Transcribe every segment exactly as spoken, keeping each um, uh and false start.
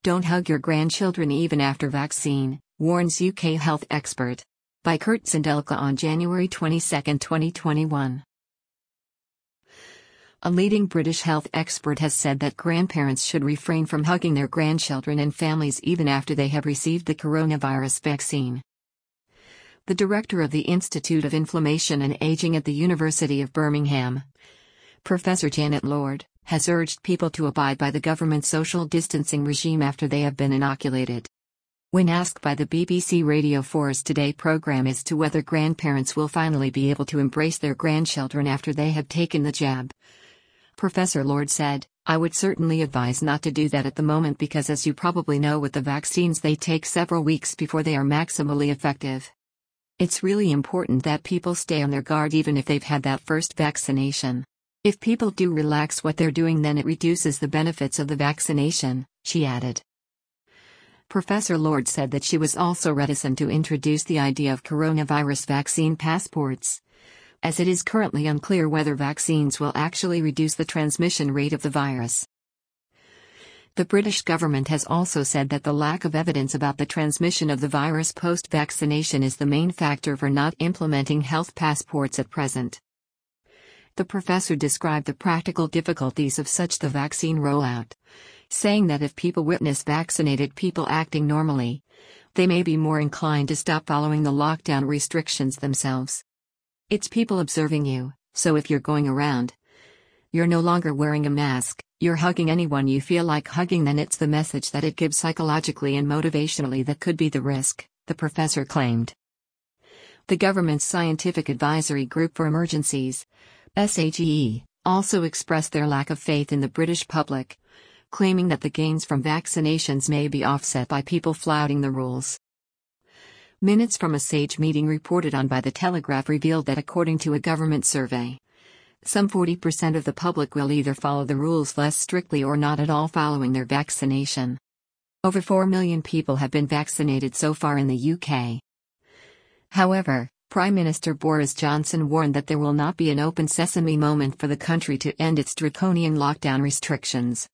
Don't hug your grandchildren even after vaccine, warns U K health expert. By Kurt Zindelka on January twenty-second, twenty twenty-one. A leading British health expert has said that grandparents should refrain from hugging their grandchildren and families even after they have received the coronavirus vaccine. The director of the Institute of Inflammation and Aging at the University of Birmingham, Professor Janet Lord, has urged people to abide by the government's social distancing regime after they have been inoculated. When asked by the B B C Radio four's Today programme as to whether grandparents will finally be able to embrace their grandchildren after they have taken the jab, Professor Lord said, "I would certainly advise not to do that at the moment because, as you probably know, with the vaccines they take several weeks before they are maximally effective. It's really important that people stay on their guard even if they've had that first vaccination. If people do relax what they're doing, then it reduces the benefits of the vaccination," she added. Professor Lord said that she was also reticent to introduce the idea of coronavirus vaccine passports, as it is currently unclear whether vaccines will actually reduce the transmission rate of the virus. The British government has also said that the lack of evidence about the transmission of the virus post-vaccination is the main factor for not implementing health passports at present. The professor described the practical difficulties of such the vaccine rollout, saying that if people witness vaccinated people acting normally, they may be more inclined to stop following the lockdown restrictions themselves. It's people observing you, so if you're going around, you're no longer wearing a mask, you're hugging anyone you feel like hugging, then it's the message that it gives psychologically and motivationally that could be the risk, the professor claimed. The government's Scientific Advisory Group for Emergencies, S A G E, also expressed their lack of faith in the British public, claiming that the gains from vaccinations may be offset by people flouting the rules. Minutes from a SAGE meeting reported on by The Telegraph revealed that according to a government survey, some forty percent of the public will either follow the rules less strictly or not at all following their vaccination. Over four million people have been vaccinated so far in the U K. However, Prime Minister Boris Johnson warned that there will not be an open sesame moment for the country to end its draconian lockdown restrictions.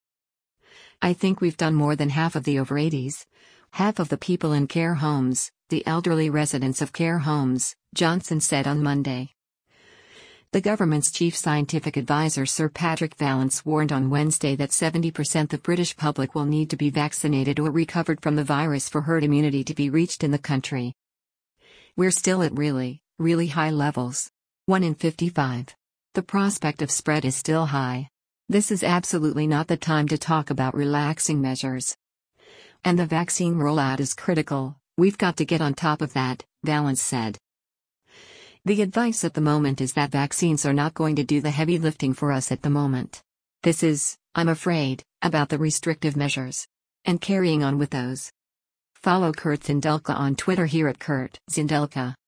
"I think we've done more than half of the over eighties, half of the people in care homes, the elderly residents of care homes," Johnson said on Monday. The government's chief scientific advisor Sir Patrick Vallance warned on Wednesday that seventy percent of the British public will need to be vaccinated or recovered from the virus for herd immunity to be reached in the country. "We're still at really, really high levels. one in fifty-five. The prospect of spread is still high. This is absolutely not the time to talk about relaxing measures. And the vaccine rollout is critical, we've got to get on top of that," Vallance said. "The advice at the moment is that vaccines are not going to do the heavy lifting for us at the moment. This is, I'm afraid, about the restrictive measures. And carrying on with those." Follow Kurt Zindelka on Twitter here at Kurt Zindelka.